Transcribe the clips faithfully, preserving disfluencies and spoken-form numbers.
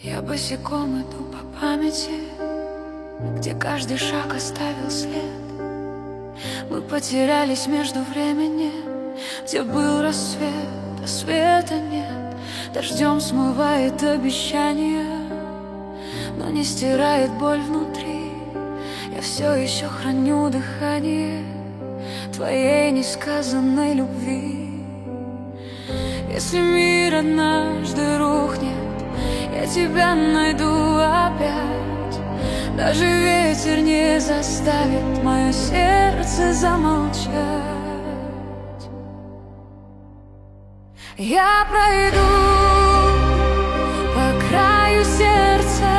Я босиком иду по памяти, где каждый шаг оставил след. Мы потерялись между временем, где был рассвет, а света нет. Дождем смывает обещания, но не стирает боль внутри. Я все еще храню дыхание твоей несказанной любви. Если мир однажды рухнет, я тебя найду опять. Даже ветер не заставит мое сердце замолчать. Я пройду по краю сердца,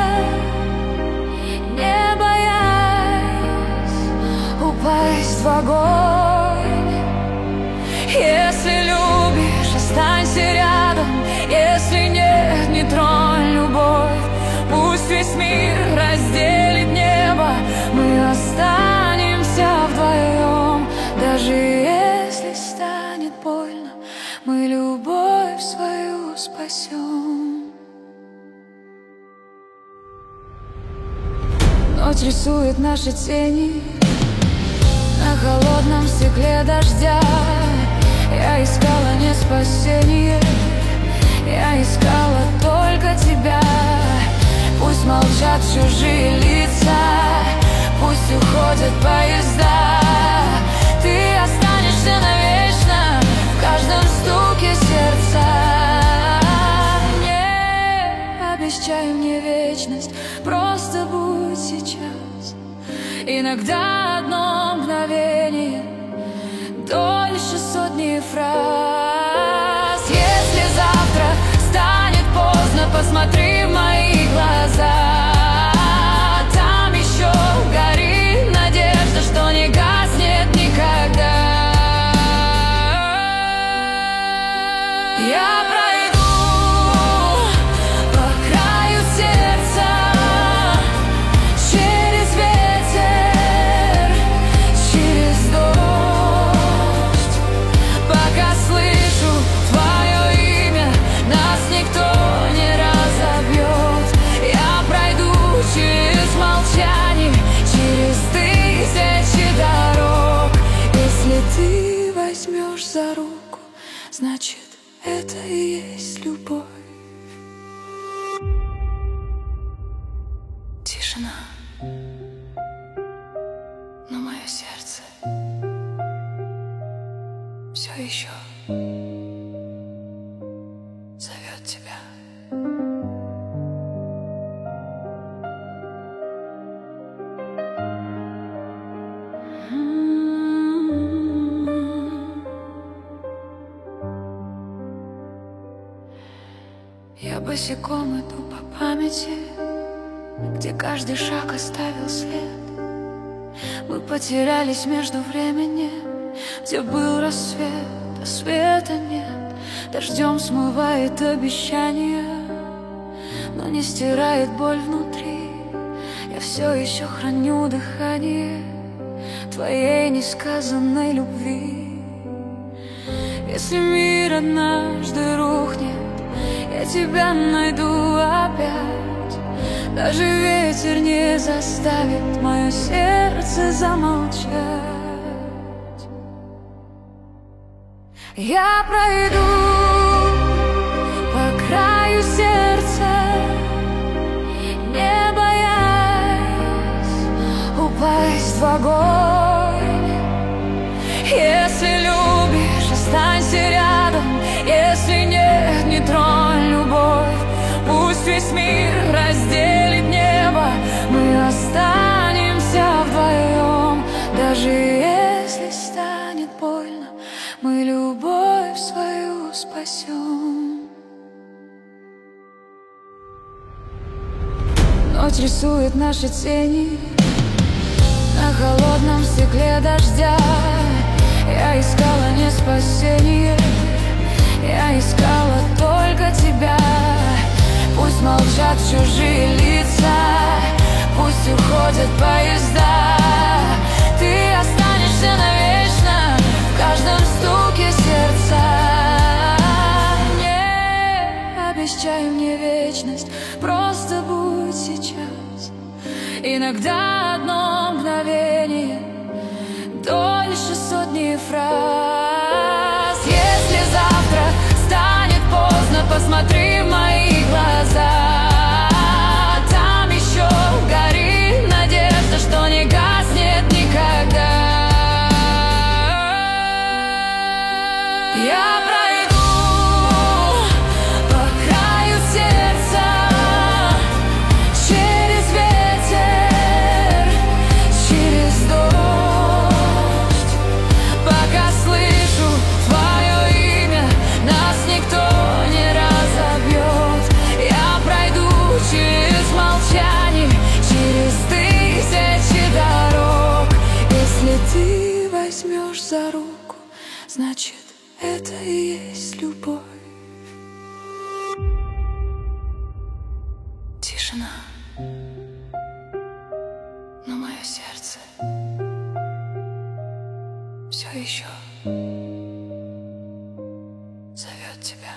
не боясь упасть в огонь. Если любишь, останься рядом. Если нет, не тронь любовь. Пусть весь мир разделит небо, мы останемся вдвоем. Даже если станет больно, мы любовь свою спасем. Ночь рисует наши тени на холодном стекле дождя. Я искала не спасение, я искала только тебя. Пусть молчат чужие лица, пусть уходят поезда. Ты останешься навечно в каждом стуке сердца. Не обещай мне вечность, просто будь сейчас. Иногда одно мгновение дольше сотни фраз. Если завтра станет поздно, посмотри в мои глаза. Там еще горит надежда, что не гаснет никогда. Я пройду по краю сердца, через ветер, через дождь. Пока слышу твое имя, нас никто не разобьет. Я пройду через молчание, через тысячи дорог. Если ты возьмешь за руку, значит, это и есть любовь. Тишина, но мое сердце все еще зовет тебя. Я босиком иду по памяти, где каждый шаг оставил след. Мы потерялись между временем, где был рассвет, а света нет. Дождем смывает обещания, но не стирает боль внутри. Я все еще храню дыхание твоей несказанной любви. Если мир однажды рухнет, я тебя найду опять. Даже ветер не заставит мое сердце замолчать. Я пройду по краю сердца, не боясь упасть в огонь. Если любишь, останься рядом. Если нет, не тронь любовь. Пусть весь мир разделит небо, мы останемся вдвоем. Даже если станет больно, мы любовь свою спасем. Ночь рисует наши тени на холодном стекле дождя. Я искала не спасение, я искала только тебя. Пусть молчат чужие лица, пусть уходят поезда. Ты останешься навечно в каждом стуке сердца. Не обещай мне вечность, просто Иногда одно мгновение дольше сотни фраз. Если завтра станет поздно, посмотри в мои глаза. Там еще горит надежда, что не гаснет никогда. Я пройду по краю сердца, через ветер, через дождь, пока слышу твое имя, нас никто не разобьет. Я пройду через молчание, через тысячи дорог. Если ты возьмешь за руку, значит, это и есть любовь. Тишина, но мое сердце все еще зовет тебя.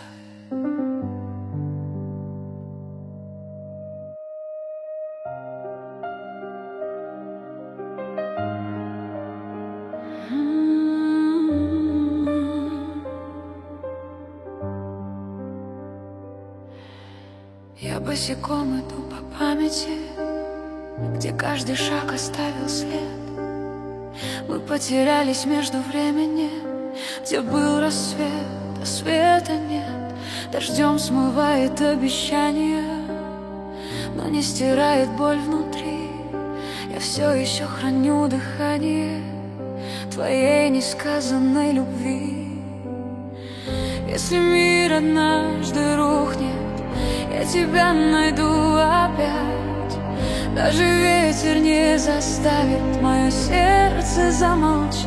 Я босиком иду по памяти, где каждый шаг оставил след. Мы потерялись между временем, где был рассвет, а света нет. Дождем смывает обещания, но не стирает боль внутри. Я все еще храню дыхание твоей несказанной любви. Если мир однажды рухнет, я тебя найду опять. Даже ветер не заставит мое сердце замолчать.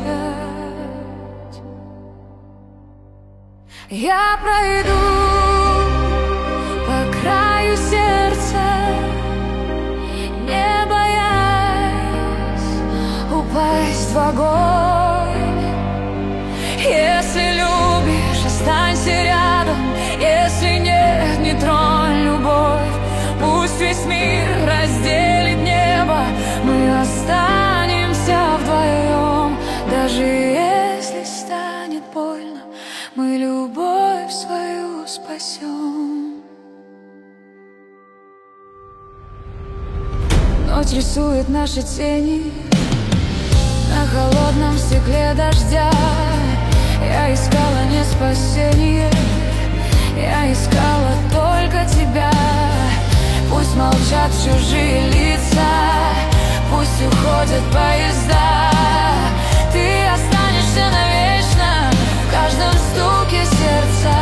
Я пройду по краю сердца, не боясь упасть в огонь. Если любишь, останься рядом. Если нет, не тронь любовь. Пусть весь мир разделит небо, мы останемся вдвоем. Даже если станет больно, мы любовь свою спасем. Ночь рисует наши тени на холодном стекле дождя. Я искала не спасение, я искала только тебя. Пусть молчат чужие лица, пусть уходят поезда. Ты останешься навечно в каждом стуке сердца.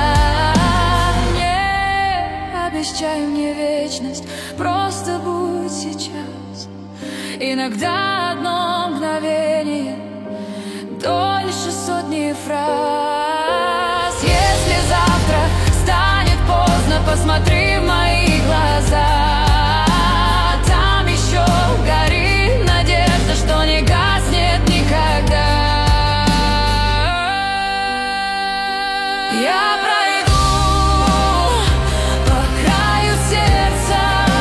Не обещай мне вечность, просто будь сейчас. Иногда одно мгновение дольше сотни фраз. Если завтра станет поздно, посмотри в мои глаза. Там еще горит надежда, что не гаснет никогда. Я пройду по краю сердца,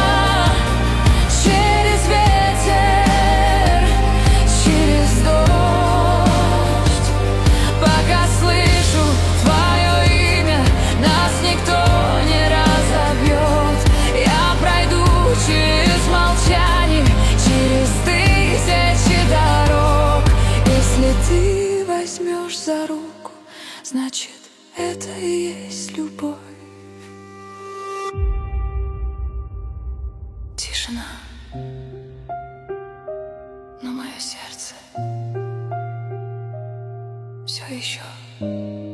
через ветер, через дождь, пока слышу твое имя, нас никто не разобьет. Я пройду через молчание, через тысячи дорог. Если ты возьмешь за руку, значит, это и есть любовь. Тишина, но мое сердце все еще